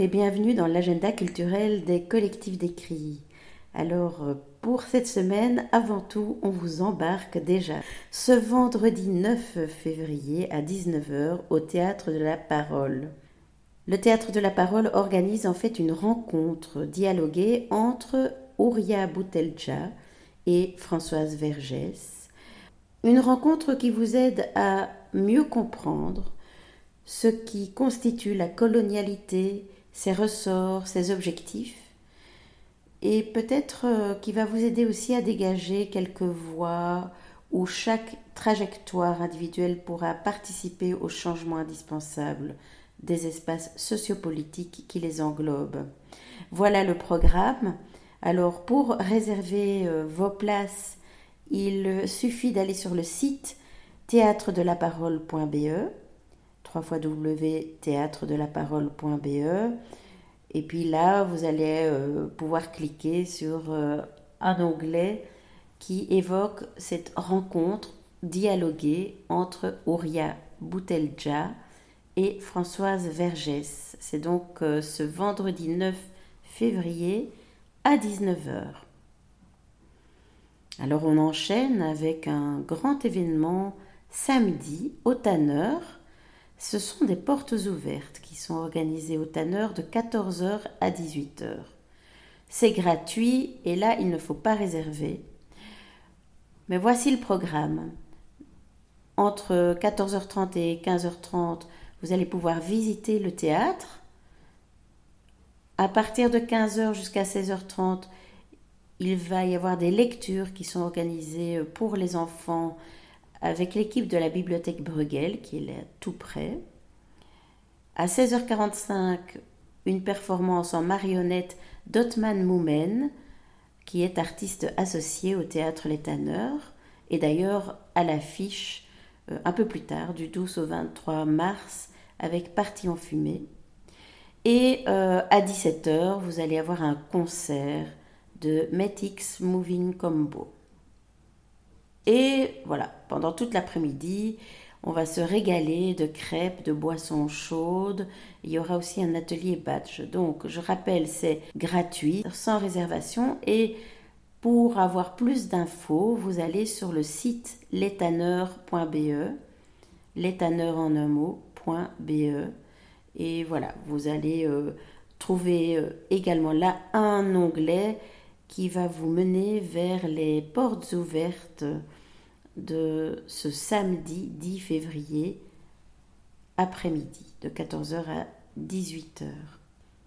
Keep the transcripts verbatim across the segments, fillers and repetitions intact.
et bienvenue dans l'agenda culturel des collectifs d'écrits. Alors, pour cette semaine, avant tout, on vous embarque déjà ce vendredi neuf février à dix-neuf heures au Théâtre de la Parole. Le Théâtre de la Parole organise en fait une rencontre dialoguée entre Ouria Boutelja et Françoise Vergès. Une rencontre qui vous aide à mieux comprendre ce qui constitue la colonialité, ses ressorts, ses objectifs, et peut-être euh, qui va vous aider aussi à dégager quelques voies où chaque trajectoire individuelle pourra participer au changement indispensable des espaces sociopolitiques qui les englobent. Voilà le programme. Alors pour réserver euh, vos places, il suffit d'aller sur le site théâtre de la parole point b e w w w point théâtre de la parole point b e et puis là vous allez euh, pouvoir cliquer sur euh, un onglet qui évoque cette rencontre dialoguée entre Ouria Boutelja et Françoise Vergès. C'est donc euh, ce vendredi neuf février à dix-neuf heures. Alors on enchaîne avec un grand événement samedi au Tanneur. Ce sont des portes ouvertes qui sont organisées au Tanneur de quatorze heures à dix-huit heures. C'est gratuit et là, il ne faut pas réserver. Mais voici le programme. Entre quatorze heures trente et quinze heures trente, vous allez pouvoir visiter le théâtre. À partir de quinze heures jusqu'à seize heures trente, il va y avoir des lectures qui sont organisées pour les enfants avec l'équipe de la bibliothèque Bruegel, qui est là tout près. À seize heures quarante-cinq, une performance en marionnette d'Othman Moumen, qui est artiste associé au Théâtre Les Tanneurs, et d'ailleurs à l'affiche euh, un peu plus tard, du douze au vingt-trois mars, avec Partie en fumée. Et euh, à dix-sept heures, vous allez avoir un concert de Metix Moving Combo. Et voilà, pendant toute l'après-midi, on va se régaler de crêpes, de boissons chaudes. Il y aura aussi un atelier badge. Donc, je rappelle, c'est gratuit, sans réservation. Et pour avoir plus d'infos, vous allez sur le site lestanneurs point b e, lestanneurs en un mot, .be. Et voilà, vous allez euh, trouver euh, également là un onglet qui va vous mener vers les portes ouvertes de ce samedi dix février après-midi, de quatorze heures à dix-huit heures.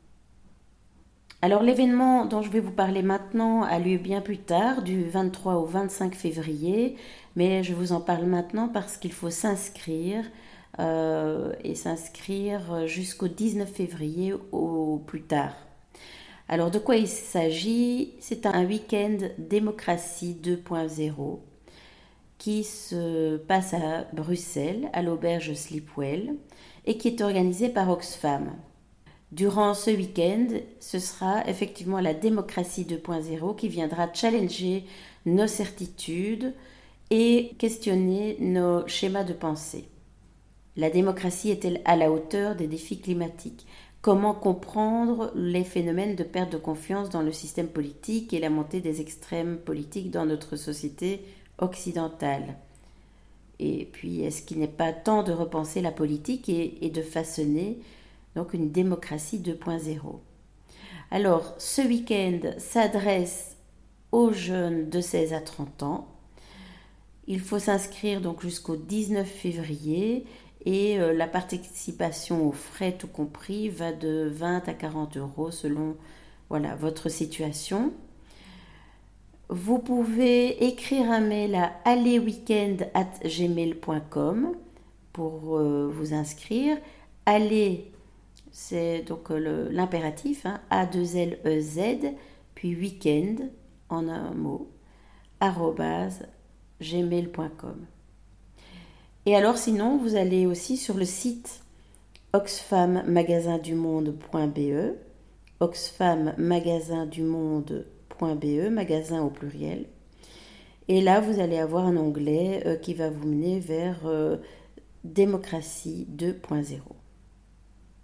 Alors l'événement dont je vais vous parler maintenant a lieu bien plus tard, du vingt-trois au vingt-cinq février, mais je vous en parle maintenant parce qu'il faut s'inscrire euh, et s'inscrire jusqu'au dix-neuf février au plus tard. Alors de quoi il s'agit? C'est un week-end démocratie deux point zéro qui se passe à Bruxelles, à l'auberge Sleepwell, et qui est organisé par Oxfam. Durant ce week-end, ce sera effectivement la démocratie deux point zéro qui viendra challenger nos certitudes et questionner nos schémas de pensée. La démocratie est-elle à la hauteur des défis climatiques? Comment comprendre les phénomènes de perte de confiance dans le système politique et la montée des extrêmes politiques dans notre société occidentale? Et puis, est-ce qu'il n'est pas temps de repenser la politique et, et de façonner donc une démocratie deux point zéro? Alors, ce week-end s'adresse aux jeunes de seize à trente ans. Il faut s'inscrire donc jusqu'au dix-neuf février et euh, la participation aux frais tout compris va de vingt à quarante euros selon voilà, votre situation. Vous pouvez écrire un mail à allezweekend arobase gmail point com pour euh, vous inscrire. Allez, c'est donc euh, l'impératif, hein, A deux L E Z, puis weekend en un mot, arobase gmail point com. Et alors sinon, vous allez aussi sur le site oxfam magasin du monde point b e, oxfam magasin du monde point b e, magasin au pluriel. Et là, vous allez avoir un onglet euh, qui va vous mener vers euh, démocratie deux point zéro.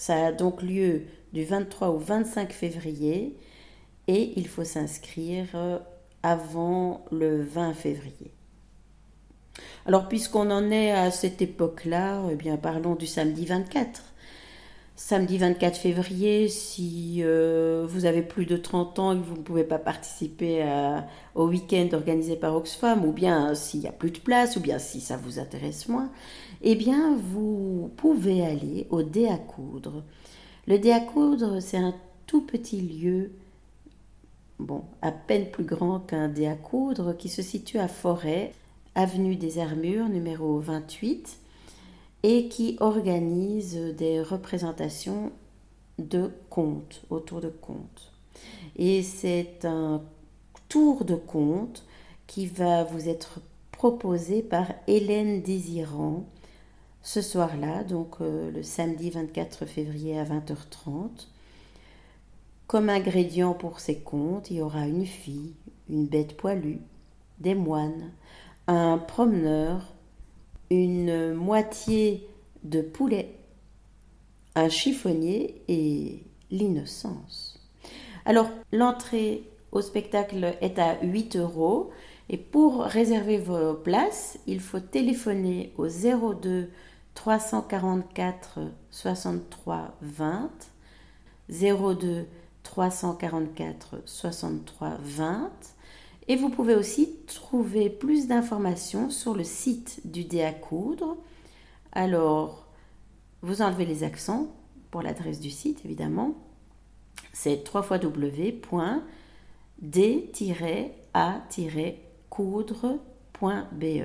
Ça a donc lieu du vingt-trois au vingt-cinq février et il faut s'inscrire avant le vingt février. Alors, puisqu'on en est à cette époque-là, eh bien, parlons du samedi vingt-quatre. Samedi vingt-quatre février, si euh, vous avez plus de trente ans et que vous ne pouvez pas participer à, au week-end organisé par Oxfam, ou bien s'il n'y a plus de place, ou bien si ça vous intéresse moins, eh bien, vous pouvez aller au Dé à coudre. Le Dé à coudre, c'est un tout petit lieu, bon, à peine plus grand qu'un dé à coudre, qui se situe à Forêt, avenue des Armures, numéro vingt-huit, et qui organise des représentations de contes, autour de contes. Et c'est un tour de contes qui va vous être proposé par Hélène Désirant ce soir-là, donc euh, le samedi vingt-quatre février à vingt heures trente. Comme ingrédient pour ces contes, il y aura une fille, une bête poilue, des moines, un promeneur, une moitié de poulet, un chiffonnier et l'innocence. Alors, l'entrée au spectacle est à huit euros et pour réserver vos places, il faut téléphoner au zéro deux trois cent quarante-quatre soixante-trois vingt, zéro deux trois cent quarante-quatre soixante-trois vingt. Et vous pouvez aussi trouver plus d'informations sur le site du Dé à coudre. Alors, vous enlevez les accents pour l'adresse du site, évidemment. C'est w w w point d tiret a tiret coudre point b e.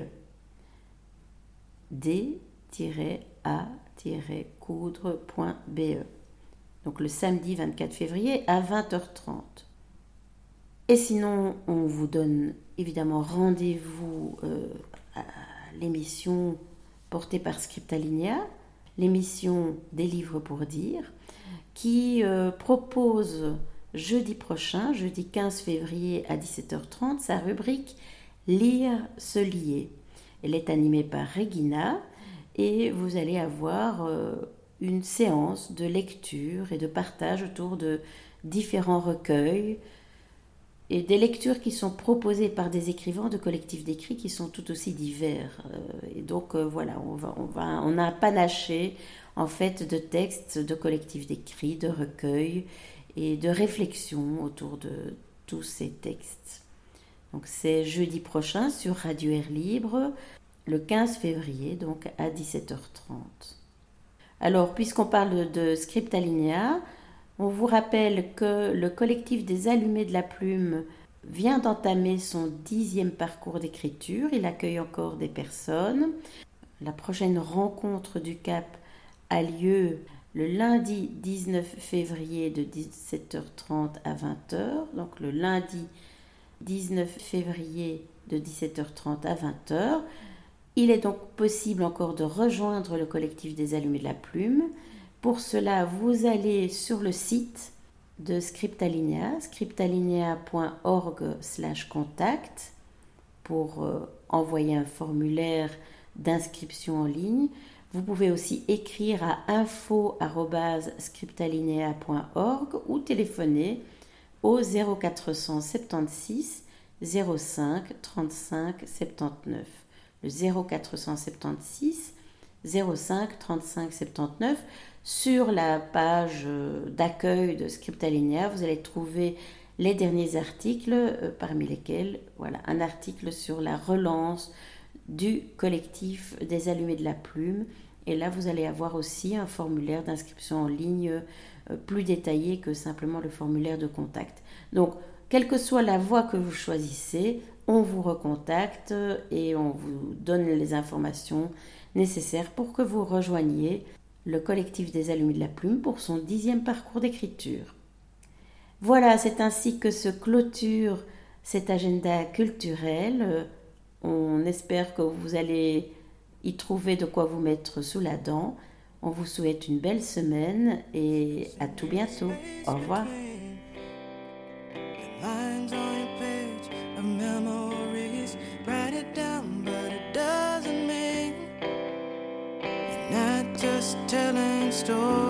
d tiret a tiret coudre point b e. Donc le samedi vingt-quatre février à vingt heures trente. Et sinon, on vous donne évidemment rendez-vous euh, à l'émission portée par Scriptalinea, l'émission des livres pour dire, qui euh, propose jeudi prochain, jeudi quinze février à dix-sept heures trente, sa rubrique Lire, se lier. Elle est animée par Regina et vous allez avoir euh, une séance de lecture et de partage autour de différents recueils et des lectures qui sont proposées par des écrivains de collectifs d'écrits qui sont tout aussi divers. Et donc euh, voilà, on, va, on, va, on a un panaché en fait de textes de collectifs d'écrits, de recueils et de réflexions autour de tous ces textes. Donc c'est jeudi prochain sur Radio Air Libre, le quinze février, donc à dix-sept heures trente. Alors, puisqu'on parle de Scriptalinea, on vous rappelle que le collectif des Allumés de la Plume vient d'entamer son dixième parcours d'écriture. Il accueille encore des personnes. La prochaine rencontre du Cap a lieu le lundi dix-neuf février de dix-sept heures trente à vingt heures. Donc le lundi dix-neuf février de dix-sept heures trente à vingt heures. Il est donc possible encore de rejoindre le collectif des Allumés de la Plume. Pour cela, vous allez sur le site de Scriptalinea, scriptalinea point org slash contact, pour euh, envoyer un formulaire d'inscription en ligne. Vous pouvez aussi écrire à info arobase scriptalinea point org ou téléphoner au zéro quatre cent soixante-seize zéro cinq trente-cinq soixante-dix-neuf. Le zéro quatre cent soixante-seize zéro cinq trente-cinq soixante-dix-neuf. Sur la page d'accueil de Scriptalinea, vous allez trouver les derniers articles, euh, parmi lesquels voilà, un article sur la relance du collectif des Allumés de la Plume. Et là, vous allez avoir aussi un formulaire d'inscription en ligne euh, plus détaillé que simplement le formulaire de contact. Donc, quelle que soit la voie que vous choisissez, on vous recontacte et on vous donne les informations nécessaires pour que vous rejoigniez le collectif des Allumés de la Plume pour son dixième parcours d'écriture. Voilà, c'est ainsi que se clôture cet agenda culturel. On espère que vous allez y trouver de quoi vous mettre sous la dent. On vous souhaite une belle semaine et à tout bientôt. Au revoir. Telling stories